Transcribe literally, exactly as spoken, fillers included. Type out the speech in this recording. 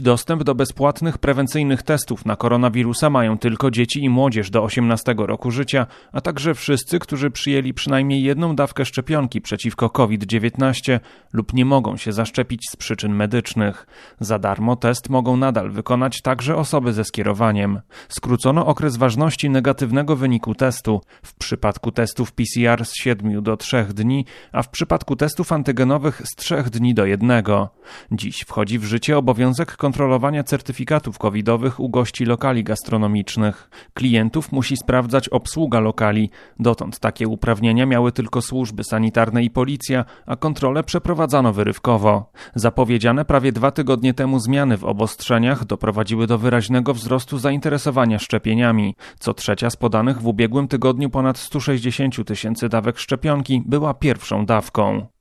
Dostęp do bezpłatnych prewencyjnych testów na koronawirusa mają tylko dzieci i młodzież do osiemnastego roku życia, a także wszyscy, którzy przyjęli przynajmniej jedną dawkę szczepionki przeciwko kowid dziewiętnaście lub nie mogą się zaszczepić z przyczyn medycznych. Za darmo test mogą nadal wykonać także osoby ze skierowaniem. Skrócono okres ważności negatywnego wyniku testu. W przypadku testów P C R z siedmiu do trzech dni, a w przypadku testów antygenowych z trzech dni do jednego. Dziś wchodzi w życie obowiązek kontrolowania certyfikatów covidowych u gości lokali gastronomicznych. Klientów musi sprawdzać obsługa lokali. Dotąd takie uprawnienia miały tylko służby sanitarne i policja, a kontrole przeprowadzano wyrywkowo. Zapowiedziane prawie dwa tygodnie temu zmiany w obostrzeniach doprowadziły do wyraźnego wzrostu zainteresowania szczepieniami. Co trzecia z podanych w ubiegłym tygodniu ponad sto sześćdziesiąt tysięcy dawek szczepionki była pierwszą dawką.